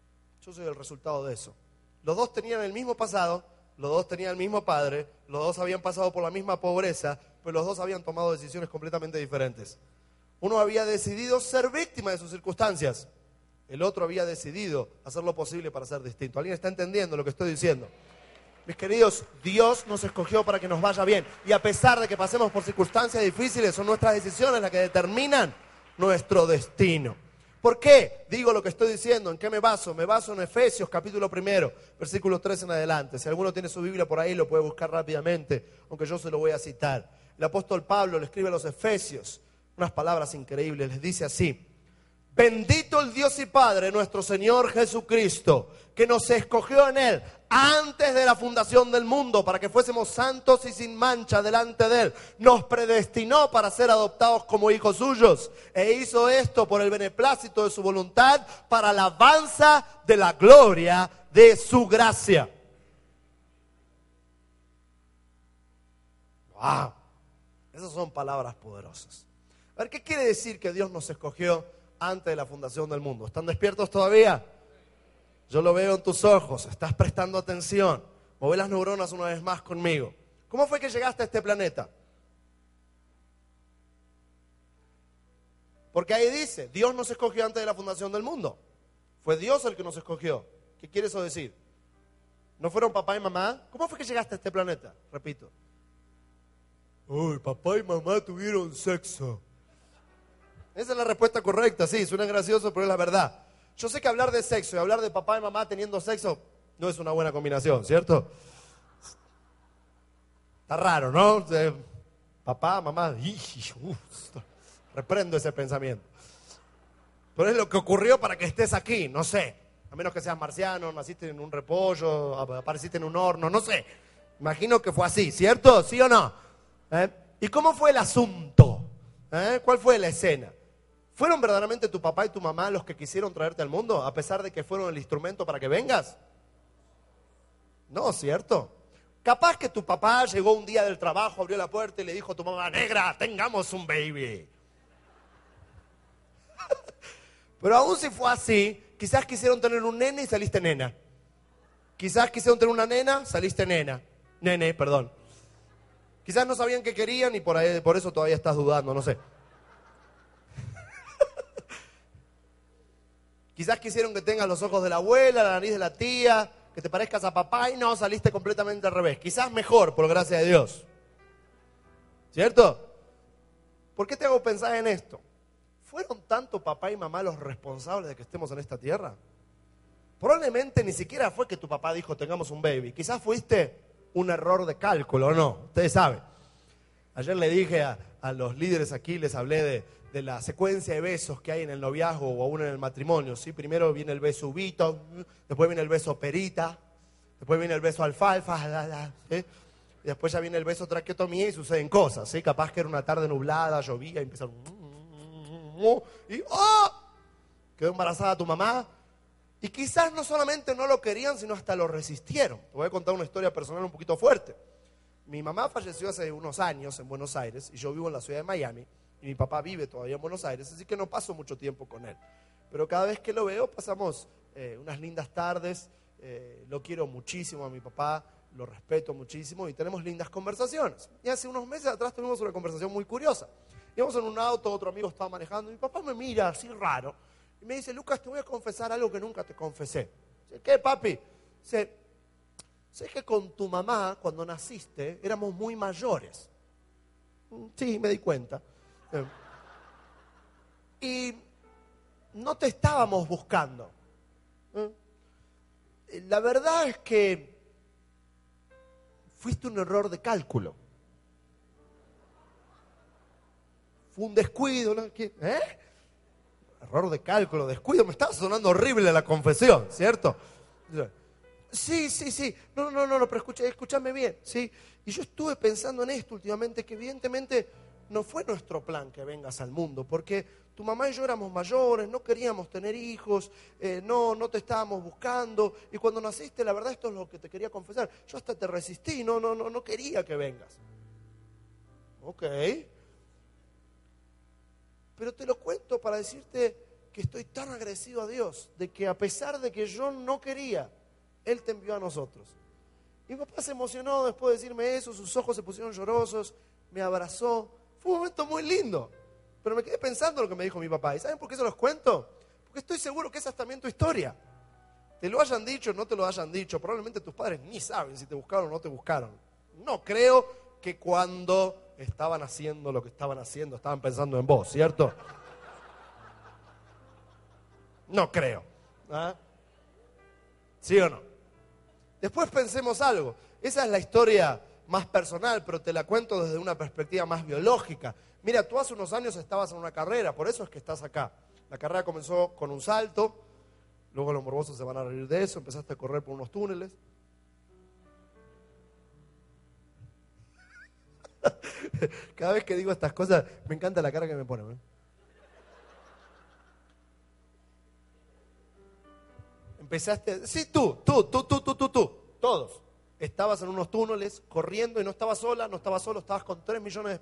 yo soy el resultado de eso. Los dos tenían el mismo pasado, los dos tenían el mismo padre, los dos habían pasado por la misma pobreza, pero los dos habían tomado decisiones completamente diferentes. Uno había decidido ser víctima de sus circunstancias. El otro había decidido hacer lo posible para ser distinto. ¿Alguien está entendiendo lo que estoy diciendo? Mis queridos, Dios nos escogió para que nos vaya bien. Y a pesar de que pasemos por circunstancias difíciles, son nuestras decisiones las que determinan nuestro destino. ¿Por qué digo lo que estoy diciendo? ¿En qué me baso? Me baso en Efesios capítulo 1, versículo 3 en adelante. Si alguno tiene su Biblia por ahí, lo puede buscar rápidamente, aunque yo se lo voy a citar. El apóstol Pablo le escribe a los Efesios unas palabras increíbles. Les dice así: bendito el Dios y Padre nuestro Señor Jesucristo, que nos escogió en Él antes de la fundación del mundo para que fuésemos santos y sin mancha delante de Él. Nos predestinó para ser adoptados como hijos suyos, e hizo esto por el beneplácito de su voluntad, para alabanza de la gloria de su gracia. ¡Wow! Esas son palabras poderosas. A ver, ¿qué quiere decir que Dios nos escogió antes de la fundación del mundo? ¿Están despiertos todavía? Yo lo veo en tus ojos, estás prestando atención. Mueve las neuronas una vez más conmigo. ¿Cómo fue que llegaste a este planeta? Porque ahí dice, Dios nos escogió antes de la fundación del mundo. Fue Dios el que nos escogió. ¿Qué quiere eso decir? ¿No fueron papá y mamá? ¿Cómo fue que llegaste a este planeta? Repito. Uy, papá y mamá tuvieron sexo. Esa es la respuesta correcta, sí, suena gracioso, pero es la verdad. Yo sé que hablar de sexo y hablar de papá y mamá teniendo sexo no es una buena combinación, ¿cierto? Está raro, ¿no? Papá, mamá, reprendo ese pensamiento. Pero es lo que ocurrió para que estés aquí, no sé. A menos que seas marciano, naciste en un repollo, apareciste en un horno, no sé. Imagino que fue así, ¿cierto? ¿Sí o no? ¿Y cómo fue el asunto? ¿Cuál fue la escena? ¿Fueron verdaderamente tu papá y tu mamá los que quisieron traerte al mundo, a pesar de que fueron el instrumento para que vengas? No, ¿cierto? Capaz que tu papá llegó un día del trabajo, abrió la puerta y le dijo a tu mamá: negra, tengamos un baby. Pero aún si fue así, quizás quisieron tener un nene y saliste nena. Quizás quisieron tener una nena, saliste nena. Nene, perdón. Quizás no sabían qué querían y por eso todavía estás dudando, no sé. Quizás quisieron que tengas los ojos de la abuela, la nariz de la tía, que te parezcas a papá y no, saliste completamente al revés. Quizás mejor, por gracia de Dios. ¿Cierto? ¿Por qué te hago pensar en esto? ¿Fueron tanto papá y mamá los responsables de que estemos en esta tierra? Probablemente ni siquiera fue que tu papá dijo tengamos un baby. Quizás fuiste un error de cálculo, ¿no? Ustedes saben. Ayer le dije a los líderes aquí, les hablé de la secuencia de besos que hay en el noviazgo o aún en el matrimonio, ¿sí? Primero viene el beso uvito, después viene el beso perita, después viene el beso alfalfa, ¿sí? Y después ya viene el beso traqueotomía y suceden cosas, ¿sí? Capaz que era una tarde nublada, llovía y empezaron... Y ¡oh! Quedó embarazada tu mamá. Y quizás no solamente no lo querían, sino hasta lo resistieron. Te voy a contar una historia personal un poquito fuerte. Mi mamá falleció hace unos años en Buenos Aires y yo vivo en la ciudad de Miami y mi papá vive todavía en Buenos Aires, así que no paso mucho tiempo con él. Pero cada vez que lo veo pasamos unas lindas tardes, lo quiero muchísimo a mi papá, lo respeto muchísimo y tenemos lindas conversaciones. Y hace unos meses atrás tuvimos una conversación muy curiosa. Íbamos en un auto, otro amigo estaba manejando y mi papá me mira así raro y me dice, Lucas, te voy a confesar algo que nunca te confesé. Dice, ¿qué, papi? Dice, sé que con tu mamá, cuando naciste, éramos muy mayores. Sí, me di cuenta. Y no te estábamos buscando. La verdad es que fuiste un error de cálculo. Fue un descuido, ¿no? Error de cálculo, descuido. Me estaba sonando horrible la confesión, ¿cierto? Sí. No, pero escúchame bien, ¿sí? Y yo estuve pensando en esto últimamente, que evidentemente no fue nuestro plan que vengas al mundo, porque tu mamá y yo éramos mayores, no queríamos tener hijos, no te estábamos buscando, y cuando naciste, la verdad, esto es lo que te quería confesar, yo hasta te resistí, no quería que vengas. Ok. Pero te lo cuento para decirte que estoy tan agradecido a Dios, de que a pesar de que yo no quería, Él te envió a nosotros. Mi papá se emocionó después de decirme eso, sus ojos se pusieron llorosos, me abrazó. Fue un momento muy lindo. Pero me quedé pensando en lo que me dijo mi papá. ¿Y saben por qué se los cuento? Porque estoy seguro que esa es también tu historia. Te lo hayan dicho o no te lo hayan dicho, probablemente tus padres ni saben si te buscaron o no te buscaron. No creo que cuando estaban haciendo lo que estaban haciendo, estaban pensando en vos, ¿cierto? No creo. ¿Ah? ¿Sí o no? Después pensemos algo. Esa es la historia más personal, pero te la cuento desde una perspectiva más biológica. Mira, tú hace unos años estabas en una carrera, por eso es que estás acá. La carrera comenzó con un salto, luego los morbosos se van a reír de eso, empezaste a correr por unos túneles. Cada vez que digo estas cosas, me encanta la cara que me ponen, ¿eh? Empezaste, sí, tú, todos. Estabas en unos túneles corriendo y no estabas sola, no estabas solo, estabas con 3 millones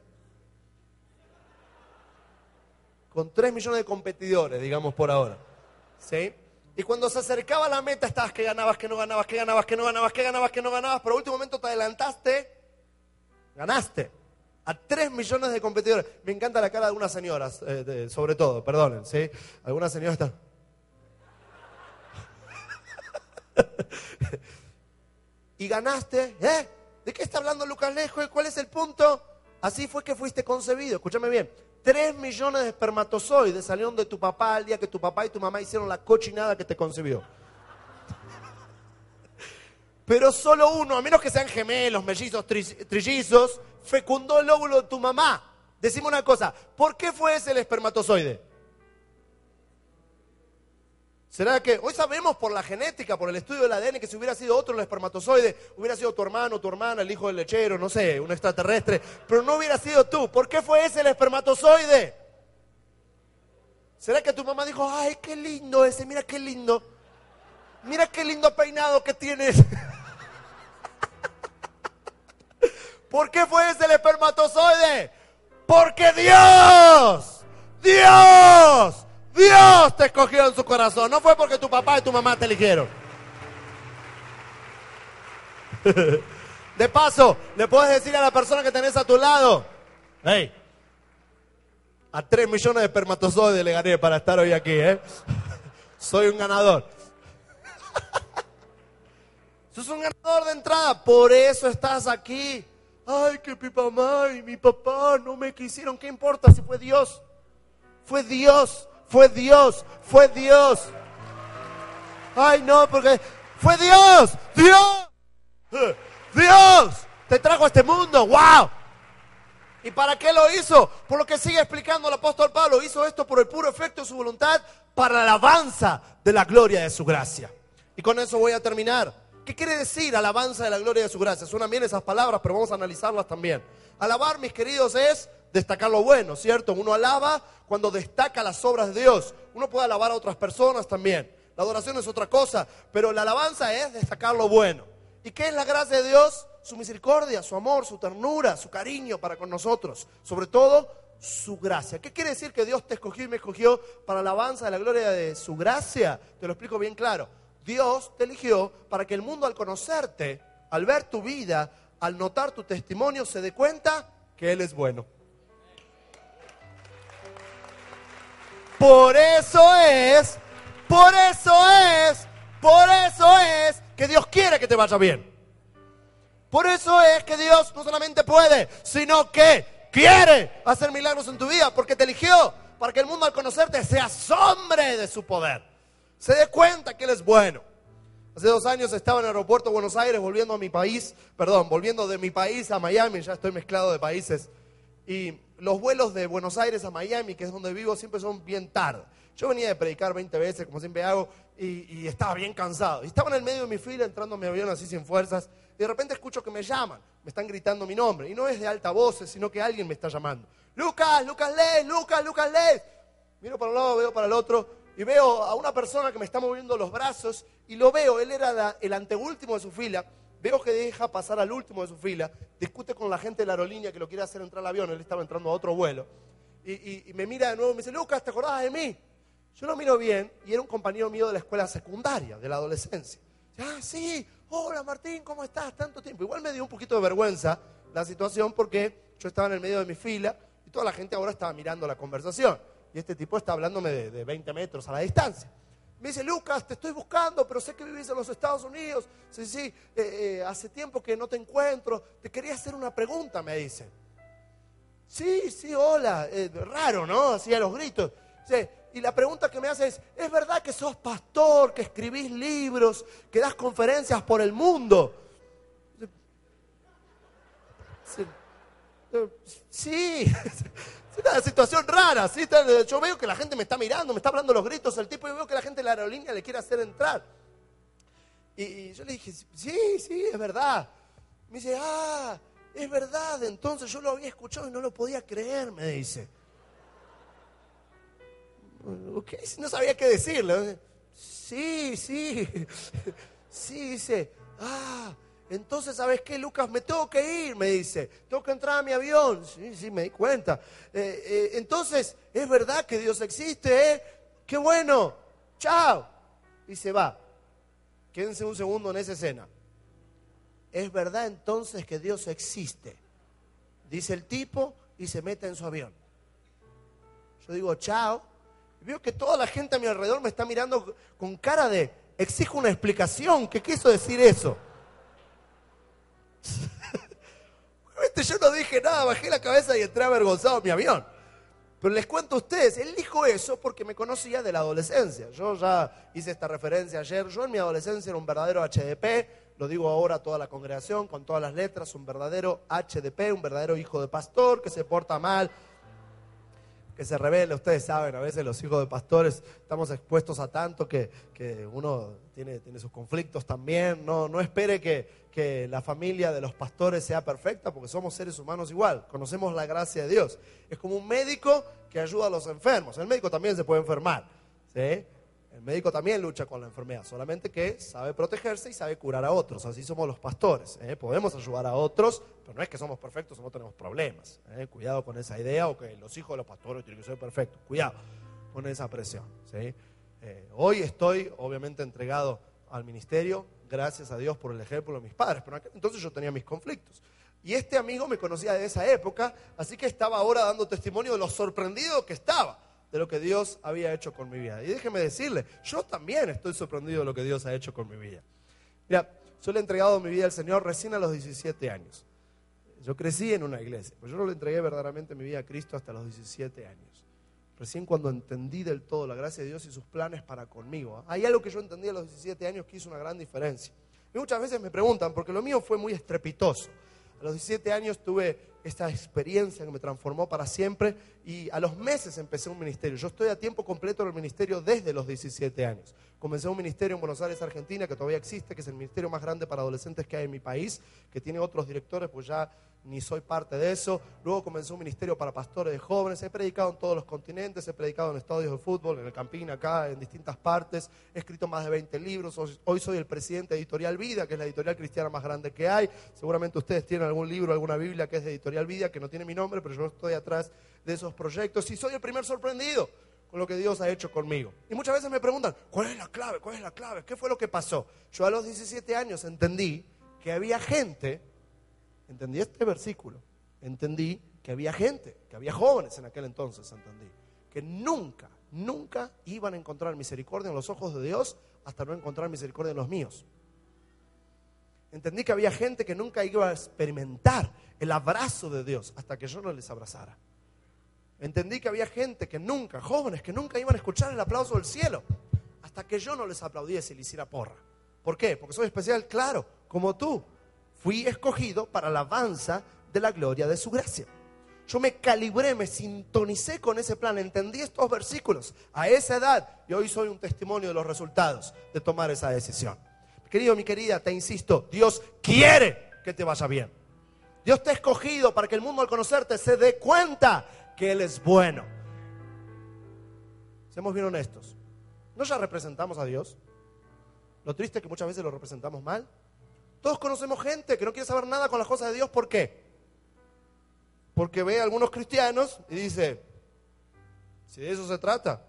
de competidores, digamos por ahora. ¿Sí? Y cuando se acercaba a la meta estabas que ganabas, que no ganabas, que ganabas, que no ganabas, que ganabas, que no ganabas, pero al último momento te adelantaste, ganaste a 3 millones de competidores. Me encanta la cara de algunas señoras, sobre todo, perdonen, ¿sí? Algunas señoras están... Y ganaste, ¿eh? ¿De qué está hablando Lucas Lejo? ¿Cuál es el punto? Así fue que fuiste concebido, escúchame bien. 3 millones de espermatozoides salieron de tu papá al día que tu papá y tu mamá hicieron la cochinada que te concebió. Pero solo uno, a menos que sean gemelos, mellizos, trillizos, fecundó el óvulo de tu mamá. Decime una cosa, ¿por qué fue ese el espermatozoide? ¿Será que hoy sabemos por la genética, por el estudio del ADN, que si hubiera sido otro el espermatozoide, hubiera sido tu hermano, tu hermana, el hijo del lechero, no sé, un extraterrestre, pero no hubiera sido tú? ¿Por qué fue ese el espermatozoide? ¿Será que tu mamá dijo, ay, qué lindo ese, mira qué lindo peinado que tienes? ¿Por qué fue ese el espermatozoide? Porque Dios te escogió en su corazón. No fue porque tu papá y tu mamá te eligieron. De paso, le puedes decir a la persona que tenés a tu lado, hey, a 3 millones de espermatozoides le gané para estar hoy aquí, ¿eh? Soy un ganador. Sos un ganador de entrada, por eso estás aquí. ay, que mi mamá y mi papá no me quisieron. ¿Qué importa si fue Dios? Fue Dios, fue Dios, fue Dios. Ay, no, porque fue Dios, Dios te trajo a este mundo, wow. ¿Y para qué lo hizo? Por lo que sigue explicando el apóstol Pablo, hizo esto por el puro efecto de su voluntad, para la alabanza de la gloria de su gracia. Y con eso voy a terminar. ¿Qué quiere decir alabanza de la gloria de su gracia? Suenan bien esas palabras, pero vamos a analizarlas también. Alabar, mis queridos, es destacar lo bueno, ¿cierto? Uno alaba cuando destaca las obras de Dios. Uno puede alabar a otras personas también. La adoración es otra cosa, pero la alabanza es destacar lo bueno. ¿Y qué es la gracia de Dios? Su misericordia, su amor, su ternura, su cariño para con nosotros. Sobre todo, su gracia. ¿Qué quiere decir que Dios te escogió y me escogió para la alabanza de la gloria de su gracia? Te lo explico bien claro. Dios te eligió para que el mundo, al conocerte, al ver tu vida, al notar tu testimonio, se dé cuenta que Él es bueno. Por eso es que Dios quiere que te vaya bien. Por eso es que Dios no solamente puede, sino que quiere hacer milagros en tu vida, porque te eligió para que el mundo, al conocerte, se asombre de su poder, se dé cuenta que Él es bueno. Hace 2 años estaba en el aeropuerto de Buenos Aires volviendo de mi país a Miami. Ya estoy mezclado de países. Y los vuelos de Buenos Aires a Miami, que es donde vivo, siempre son bien tarde. Yo venía de predicar 20 veces, como siempre hago, y estaba bien cansado. Y estaba en el medio de mi fila, entrando a mi avión así sin fuerzas, y de repente escucho que me llaman, me están gritando mi nombre. Y no es de altavoces, sino que alguien me está llamando. Lucas Les. Miro para un lado, veo para el otro, y veo a una persona que me está moviendo los brazos, y lo veo, él era el anteúltimo de su fila. Veo que deja pasar al último de su fila, discute con la gente de la aerolínea que lo quiere hacer entrar al avión, él estaba entrando a otro vuelo. Y me mira de nuevo y me dice, Lucas, ¿te acordás de mí? Yo lo miro bien y era un compañero mío de la escuela secundaria, de la adolescencia. Ah, sí, hola Martín, ¿cómo estás? Tanto tiempo. Igual me dio un poquito de vergüenza la situación porque yo estaba en el medio de mi fila y toda la gente ahora estaba mirando la conversación. Y este tipo está hablándome de 20 metros a la distancia. Me dice, Lucas, te estoy buscando, pero sé que vivís en los Estados Unidos. Sí, hace tiempo que no te encuentro. Te quería hacer una pregunta, me dice. Sí, hola. Raro, ¿no? Así a los gritos. Sí. Y la pregunta que me hace ¿es verdad que sos pastor, que escribís libros, que das conferencias por el mundo? Sí. Es una situación rara, ¿sí? Yo veo que la gente me está mirando, me está hablando los gritos el tipo, y veo que la gente de la aerolínea le quiere hacer entrar. Y yo le dije, sí, es verdad. Me dice, es verdad, entonces yo lo había escuchado y no lo podía creer, me dice. Ok, no sabía qué decirle. Sí, dice, entonces, ¿sabes qué, Lucas? Me tengo que ir, me dice. Tengo que entrar a mi avión. Sí, me di cuenta. Entonces, ¿es verdad que Dios existe? ¡Qué bueno! ¡Chao! Y se va. Quédense un segundo en esa escena. ¿Es verdad entonces que Dios existe? Dice el tipo y se mete en su avión. Yo digo, chao. Y veo que toda la gente a mi alrededor me está mirando con cara de, exijo una explicación. ¿Qué quiso decir eso? Yo no dije nada, bajé la cabeza y entré avergonzado en mi avión. Pero les cuento a ustedes, él dijo eso porque me conocía de la adolescencia. Yo ya hice esta referencia ayer. Yo en mi adolescencia era un verdadero HDP, lo digo ahora a toda la congregación con todas las letras, un verdadero HDP, un verdadero hijo de pastor que se porta mal, que se rebela. Ustedes saben, a veces los hijos de pastores estamos expuestos a tanto que uno tiene sus conflictos también. No espere que la familia de los pastores sea perfecta, porque somos seres humanos igual, conocemos la gracia de Dios. Es como un médico que ayuda a los enfermos. El médico también se puede enfermar, ¿sí? El médico también lucha con la enfermedad, solamente que sabe protegerse y sabe curar a otros. Así somos los pastores, ¿eh? Podemos ayudar a otros, pero no es que somos perfectos o no tenemos problemas, ¿eh? Cuidado con esa idea, o que los hijos de los pastores tienen que ser perfectos. Cuidado con esa presión, ¿sí? Hoy estoy obviamente entregado al ministerio, gracias a Dios por el ejemplo de mis padres, pero entonces yo tenía mis conflictos. Y este amigo me conocía de esa época, así que estaba ahora dando testimonio de lo sorprendido que estaba de lo que Dios había hecho con mi vida. Y déjeme decirle, yo también estoy sorprendido de lo que Dios ha hecho con mi vida. Mira, yo le he entregado mi vida al Señor recién a los 17 años. Yo crecí en una iglesia, pero yo no le entregué verdaderamente mi vida a Cristo hasta los 17 años. Recién cuando entendí del todo la gracia de Dios y sus planes para conmigo. Hay algo que yo entendí a los 17 años que hizo una gran diferencia. Y muchas veces me preguntan, porque lo mío fue muy estrepitoso. A los 17 años tuve esta experiencia que me transformó para siempre y a los meses empecé un ministerio. Yo estoy a tiempo completo en el ministerio desde los 17 años. Comencé un ministerio en Buenos Aires, Argentina, que todavía existe, que es el ministerio más grande para adolescentes que hay en mi país, que tiene otros directores, pues ya ni soy parte de eso. Luego comencé un ministerio para pastores de jóvenes. He predicado en todos los continentes, he predicado en estadios de fútbol, en el Campín, acá, en distintas partes. He escrito más de 20 libros. Hoy soy el presidente de Editorial Vida, que es la editorial cristiana más grande que hay. Seguramente ustedes tienen algún libro, alguna Biblia que es de Editorial Vida, que no tiene mi nombre, pero yo estoy atrás de esos proyectos. Y soy el primer sorprendido con lo que Dios ha hecho conmigo. Y muchas veces me preguntan, ¿cuál es la clave? ¿Cuál es la clave? ¿Qué fue lo que pasó? Yo a los 17 años entendí que había gente. Entendí este versículo, entendí que había gente, que había jóvenes en aquel entonces, entendí, que nunca iban a encontrar misericordia en los ojos de Dios hasta no encontrar misericordia en los míos. Entendí que había gente que nunca iba a experimentar el abrazo de Dios hasta que yo no les abrazara. Entendí que había gente que nunca, jóvenes que nunca iban a escuchar el aplauso del cielo hasta que yo no les aplaudiese y les hiciera porra. ¿Por qué? Porque soy especial, claro, como tú. Fui escogido para la alabanza de la gloria de su gracia. Yo me calibré, me sintonicé con ese plan, entendí estos versículos a esa edad y hoy soy un testimonio de los resultados de tomar esa decisión. Querido, mi querida, te insisto, Dios quiere que te vaya bien. Dios te ha escogido para que el mundo al conocerte se dé cuenta que Él es bueno. Seamos bien honestos. ¿No ya representamos a Dios? Lo triste es que muchas veces lo representamos mal. Todos conocemos gente que no quiere saber nada con las cosas de Dios. ¿Por qué? Porque ve a algunos cristianos y dice, si de eso se trata.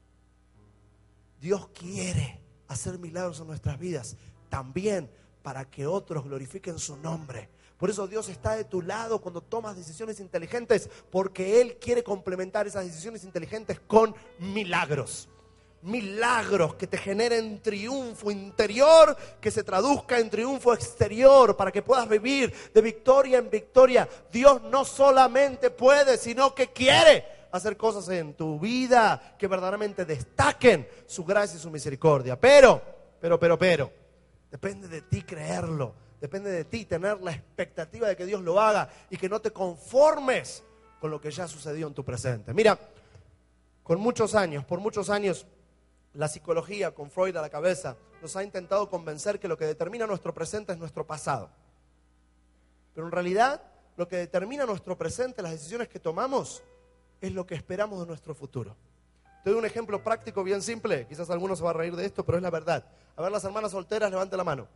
Dios quiere hacer milagros en nuestras vidas, también para que otros glorifiquen su nombre. Por eso Dios está de tu lado cuando tomas decisiones inteligentes, porque Él quiere complementar esas decisiones inteligentes con milagros. Milagros que te generen triunfo interior, que se traduzca en triunfo exterior, para que puedas vivir de victoria en victoria. Dios no solamente puede, sino que quiere hacer cosas en tu vida que verdaderamente destaquen su gracia y su misericordia. Pero, depende de ti creerlo, depende de ti tener la expectativa de que Dios lo haga y que no te conformes con lo que ya sucedió en tu presente. Mira, por muchos años, la psicología, con Freud a la cabeza, nos ha intentado convencer que lo que determina nuestro presente es nuestro pasado. Pero en realidad, lo que determina nuestro presente, las decisiones que tomamos, es lo que esperamos de nuestro futuro. Te doy un ejemplo práctico bien simple. Quizás algunos se van a reír de esto, pero es la verdad. A ver, las hermanas solteras, levanten la mano.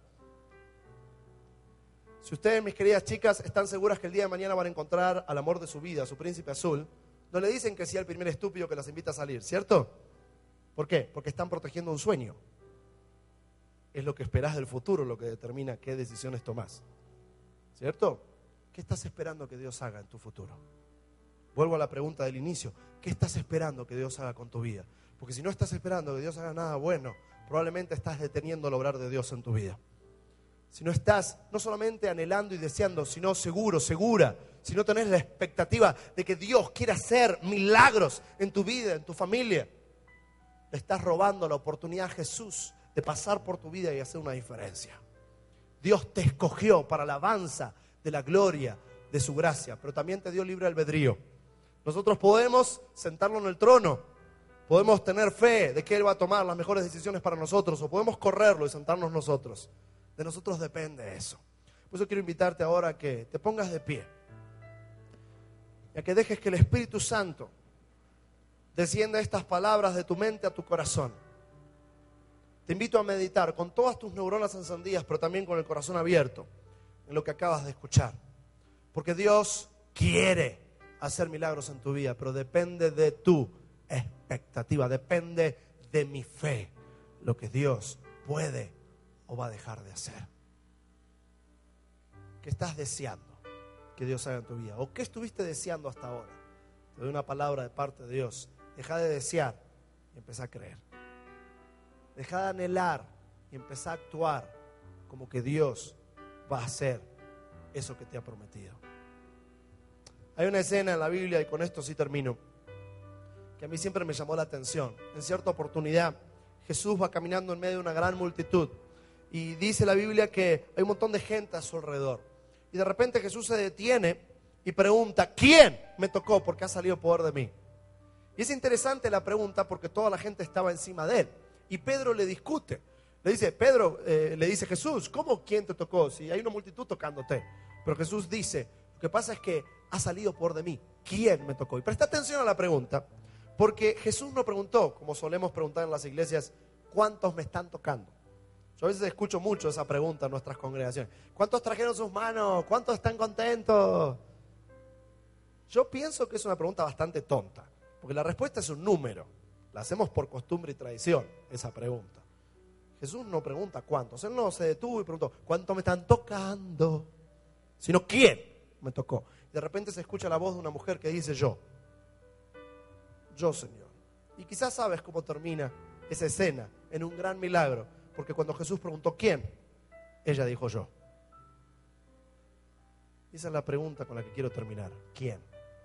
Si ustedes, mis queridas chicas, están seguras que el día de mañana van a encontrar al amor de su vida, a su príncipe azul, no le dicen que sí al primer estúpido que las invita a salir, ¿cierto? ¿Por qué? Porque están protegiendo un sueño. Es lo que esperás del futuro lo que determina qué decisiones tomás. ¿Cierto? ¿Qué estás esperando que Dios haga en tu futuro? Vuelvo a la pregunta del inicio. ¿Qué estás esperando que Dios haga con tu vida? Porque si no estás esperando que Dios haga nada bueno, probablemente estás deteniendo el obrar de Dios en tu vida. Si no estás no solamente anhelando y deseando, sino seguro, segura, si no tenés la expectativa de que Dios quiera hacer milagros en tu vida, en tu familia, le estás robando la oportunidad a Jesús de pasar por tu vida y hacer una diferencia. Dios te escogió para la alabanza de la gloria de su gracia, pero también te dio libre albedrío. Nosotros podemos sentarlo en el trono, podemos tener fe de que Él va a tomar las mejores decisiones para nosotros, o podemos correrlo y sentarnos nosotros. De nosotros depende eso. Por eso quiero invitarte ahora a que te pongas de pie y a que dejes que el Espíritu Santo descienda estas palabras de tu mente a tu corazón. Te invito a meditar con todas tus neuronas encendidas, pero también con el corazón abierto en lo que acabas de escuchar. Porque Dios quiere hacer milagros en tu vida, pero depende de tu expectativa, depende de mi fe, lo que Dios puede o va a dejar de hacer. ¿Qué estás deseando que Dios haga en tu vida? ¿O qué estuviste deseando hasta ahora? Te doy una palabra de parte de Dios. Deja de desear y empezá a creer. Deja de anhelar y empezá a actuar como que Dios va a hacer eso que te ha prometido. Hay una escena en la Biblia, y con esto sí termino, que a mí siempre me llamó la atención. En cierta oportunidad, Jesús va caminando en medio de una gran multitud y dice la Biblia que hay un montón de gente a su alrededor. Y de repente Jesús se detiene y pregunta, ¿quién me tocó? Porque ha salido poder de mí. Y es interesante la pregunta porque toda la gente estaba encima de él. Y Pedro le discute. Le dice Jesús, ¿cómo quién te tocó? Si hay una multitud tocándote. Pero Jesús dice, lo que pasa es que ha salido poder de mí. ¿Quién me tocó? Y presta atención a la pregunta, porque Jesús no preguntó, como solemos preguntar en las iglesias, ¿cuántos me están tocando? Yo a veces escucho mucho esa pregunta en nuestras congregaciones. ¿Cuántos trajeron sus manos? ¿Cuántos están contentos? Yo pienso que es una pregunta bastante tonta, porque la respuesta es un número. La hacemos por costumbre y tradición, esa pregunta. Jesús no pregunta cuántos. Él no se detuvo y preguntó, ¿cuántos me están tocando? Sino, ¿quién me tocó? Y de repente se escucha la voz de una mujer que dice, yo, Señor. Y quizás sabes cómo termina esa escena en un gran milagro, porque cuando Jesús preguntó, ¿quién? Ella dijo, yo. Y esa es la pregunta con la que quiero terminar. ¿Quién?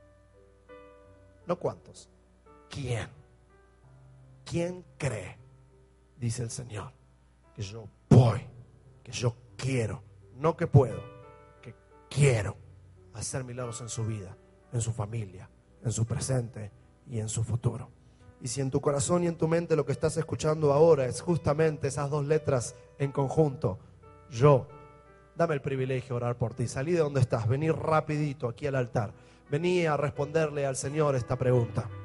No cuántos. ¿Quién? ¿Quién cree? Dice el Señor, que yo voy, que yo quiero, no que puedo, que quiero hacer milagros en su vida, en su familia, en su presente y en su futuro. Y si en tu corazón y en tu mente lo que estás escuchando ahora es justamente esas dos letras en conjunto, yo, dame el privilegio de orar por ti. Salí de donde estás, vení rapidito aquí al altar, vení a responderle al Señor esta pregunta.